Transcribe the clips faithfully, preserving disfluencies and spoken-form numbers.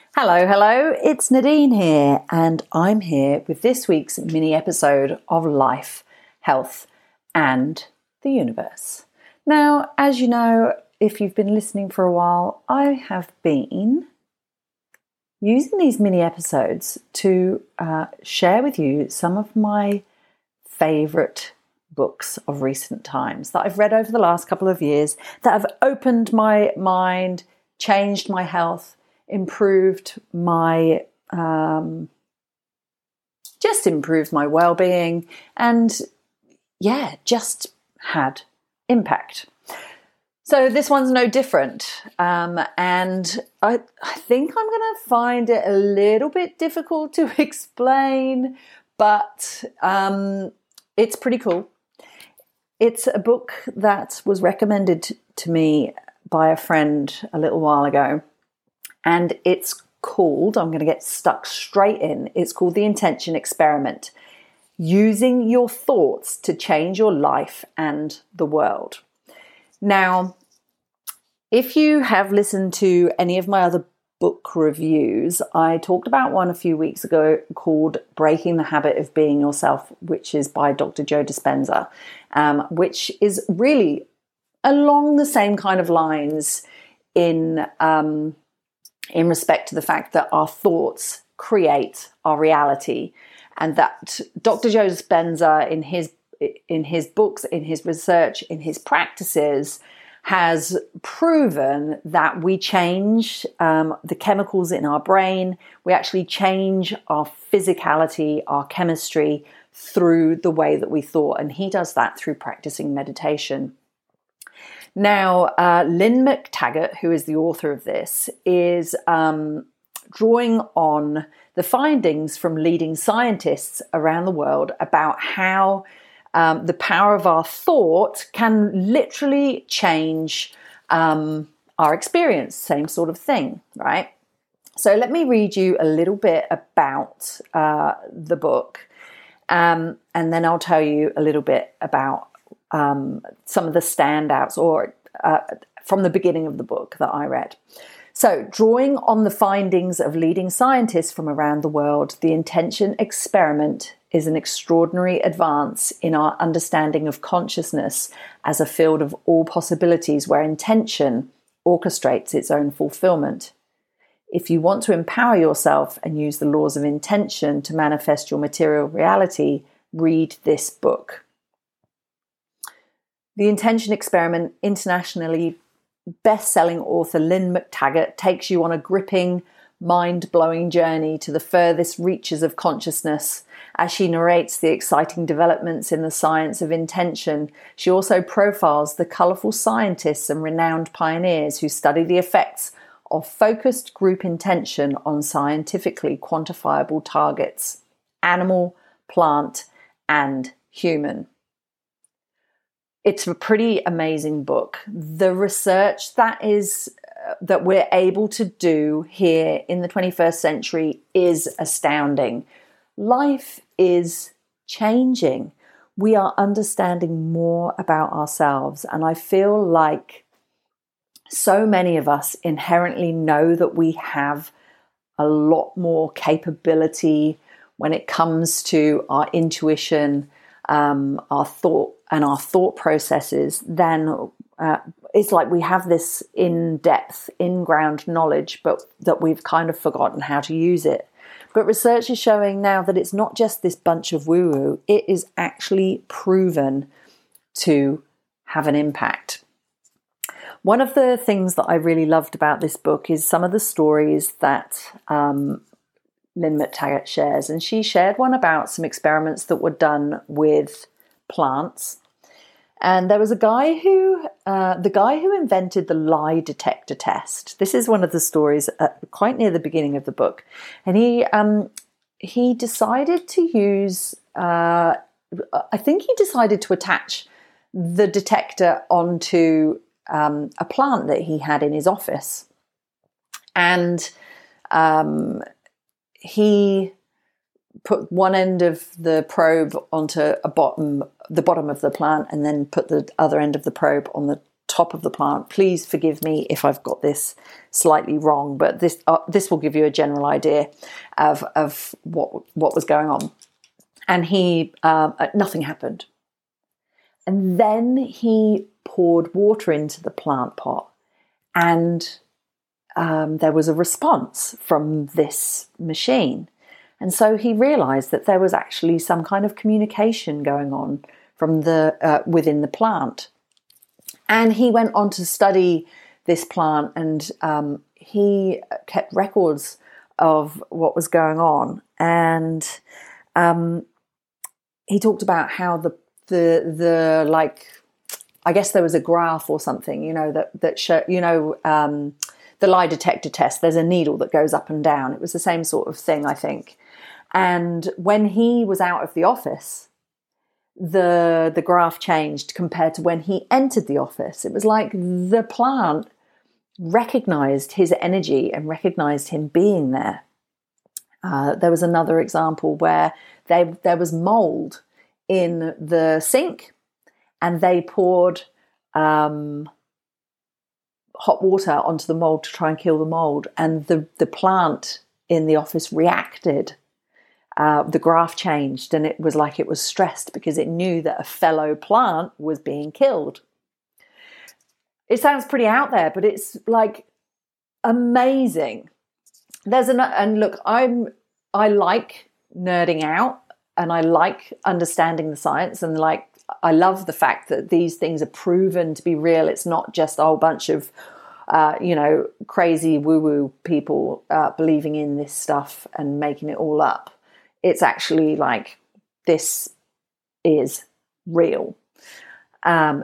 Hello, hello, it's Nadine here, and I'm here with this week's mini episode of Life, Health, and the Universe. Now, as you know, if you've been listening for a while, I have been using these mini episodes to uh, share with you some of my favourite books of recent times that I've read over the last couple of years that have opened my mind, changed my health, improved my, um, just improved my well-being, and yeah, just had impact. So this one's no different, um, and I, I think I'm going to find it a little bit difficult to explain, but um, it's pretty cool. It's a book that was recommended to me by a friend a little while ago. And it's called, I'm going to get stuck straight in, it's called The Intention Experiment, Using Your Thoughts to Change Your Life and the World. Now, if you have listened to any of my other book reviews, I talked about one a few weeks ago called Breaking the Habit of Being Yourself, which is by Doctor Joe Dispenza, um, which is really along the same kind of lines in... Um, in respect to the fact that our thoughts create our reality, and that Doctor Joe Dispenza in his in his books, in his research, in his practices, has proven that we change um, the chemicals in our brain. We actually change our physicality, our chemistry through the way that we thought, and he does that through practicing meditation. Now, uh, Lynne McTaggart, who is the author of this, is um, drawing on the findings from leading scientists around the world about how um, the power of our thought can literally change um, our experience. Same sort of thing, right? So let me read you a little bit about uh, the book, um, and then I'll tell you a little bit about Um, some of the standouts or uh, from the beginning of the book that I read. So, drawing on the findings of leading scientists from around the world, the Intention Experiment is an extraordinary advance in our understanding of consciousness as a field of all possibilities where intention orchestrates its own fulfillment. If you want to empower yourself and use the laws of intention to manifest your material reality, read this book. The Intention Experiment, internationally best-selling author Lynne McTaggart takes you on a gripping, mind-blowing journey to the furthest reaches of consciousness. As she narrates the exciting developments in the science of intention, she also profiles the colourful scientists and renowned pioneers who study the effects of focused group intention on scientifically quantifiable targets, animal, plant, and human. It's a pretty amazing book. The research that is uh, that we're able to do here in the twenty-first century is astounding. Life is changing. We are understanding more about ourselves, and I feel like so many of us inherently know that we have a lot more capability when it comes to our intuition, um, our thought, and our thought processes, then uh, it's like we have this in-depth, in-ground knowledge, but that we've kind of forgotten how to use it. But research is showing now that it's not just this bunch of woo-woo, it is actually proven to have an impact. One of the things that I really loved about this book is some of the stories that um, Lynne McTaggart shares. And she shared one about some experiments that were done with plants. And there was a guy who, uh, the guy who invented the lie detector test. This is one of the stories at, quite near the beginning of the book. And he um, he decided to use, uh, I think he decided to attach the detector onto um, a plant that he had in his office. And um, he put one end of the probe onto a bottom, the bottom of the plant, and then put the other end of the probe on the top of the plant. Please forgive me if I've got this slightly wrong, but this uh, this will give you a general idea of of what what was going on. And he um, nothing happened. And then he poured water into the plant pot, and um, there was a response from this machine. And so he realized that there was actually some kind of communication going on from the uh, within the plant. And he went on to study this plant, and um, he kept records of what was going on. And um, he talked about how the the the like, I guess there was a graph or something, you know, that that show, you know, um, the lie detector test. There's a needle that goes up and down. It was the same sort of thing, I think. And when he was out of the office, the the graph changed compared to when he entered the office. It was like the plant recognized his energy and recognized him being there. Uh, there was another example where they, there was mold in the sink, and they poured um, hot water onto the mold to try and kill the mold, and the, the plant in the office reacted. Uh, the graph changed, and it was like it was stressed because it knew that a fellow plant was being killed. It sounds pretty out there, but it's like amazing. There's an and look, I'm I like nerding out, and I like understanding the science, and like I love the fact that these things are proven to be real. It's not just a whole bunch of uh, you know crazy woo-woo people uh, believing in this stuff and making it all up. It's actually like, this is real. Um,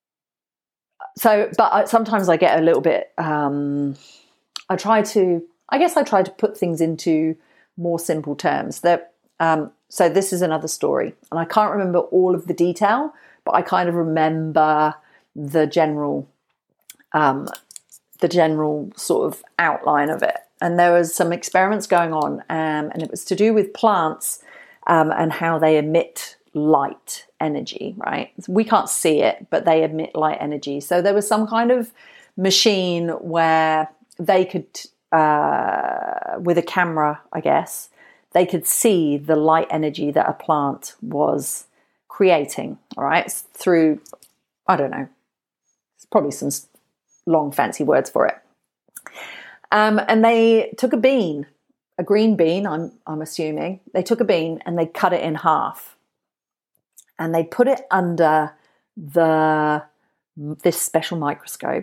so, but I, sometimes I get a little bit, um, I try to, I guess I try to put things into more simple terms. That, um, so this is another story, and I can't remember all of the detail, but I kind of remember the general, um, the general sort of outline of it. And there was some experiments going on, um, and it was to do with plants um, and how they emit light energy, right? We can't see it, but they emit light energy. So there was some kind of machine where they could, uh, with a camera, I guess, they could see the light energy that a plant was creating, all right, through, I don't know, there's probably some long fancy words for it. Um, and they took a bean, a green bean, I'm I'm assuming. They took a bean and they cut it in half. And they put it under the this special microscope.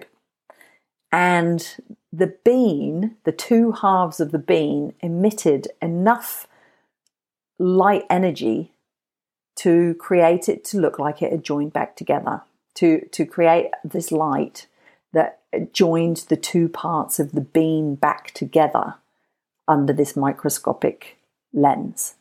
And the bean, the two halves of the bean, emitted enough light energy to create it to look like it had joined back together, to, to create this light that joined the two parts of the bean back together under this microscopic lens.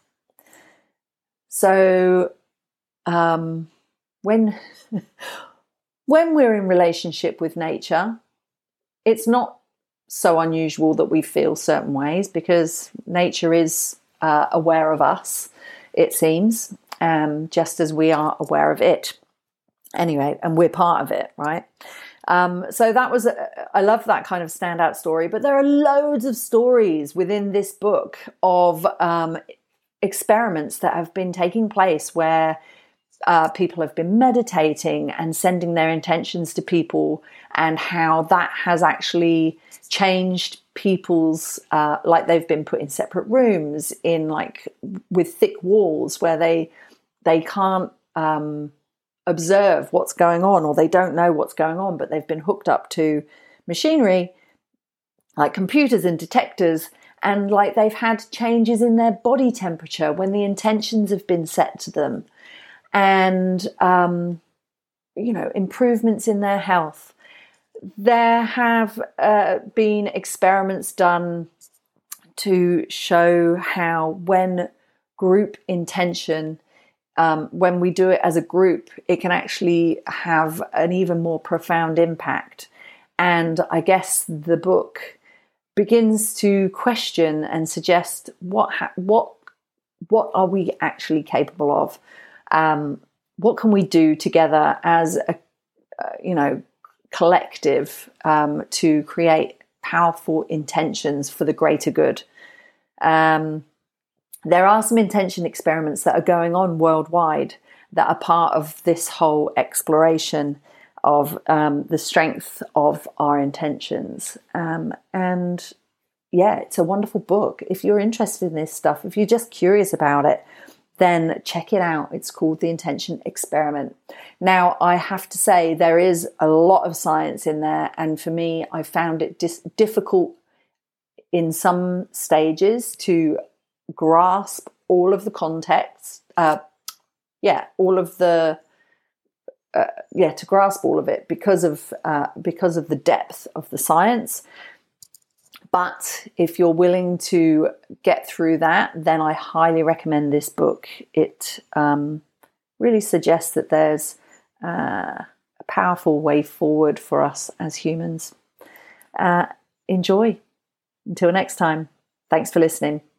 So um, when when we're in relationship with nature, it's not so unusual that we feel certain ways, because nature is uh, aware of us, it seems, um, just as we are aware of it. Anyway, and we're part of it, right? Um, so that was, a, I love that kind of standout story, but there are loads of stories within this book of um, experiments that have been taking place where uh, people have been meditating and sending their intentions to people, and how that has actually changed people's, uh, like they've been put in separate rooms in like with thick walls where they, they can't, um, observe what's going on, or they don't know what's going on, but they've been hooked up to machinery like computers and detectors, and like they've had changes in their body temperature when the intentions have been set to them, and um, you know, improvements in their health. There have uh, been experiments done to show how when group intention Um, when we do it as a group, it can actually have an even more profound impact. And I guess the book begins to question and suggest what ha- what what are we actually capable of? Um, what can we do together as a uh, you know collective um, to create powerful intentions for the greater good. Um, there are some intention experiments that are going on worldwide that are part of this whole exploration of um, the strength of our intentions. Um, and yeah, it's a wonderful book. If you're interested in this stuff, if you're just curious about it, then check it out. It's called The Intention Experiment. Now, I have to say there is a lot of science in there. And for me, I found it dis- difficult in some stages to grasp all of the context. Uh, yeah, all of the, uh, yeah, to grasp all of it because of, uh, because of the depth of the science. But if you're willing to get through that, then I highly recommend this book. It um, really suggests that there's uh, a powerful way forward for us as humans. Uh, enjoy. Until next time. Thanks for listening.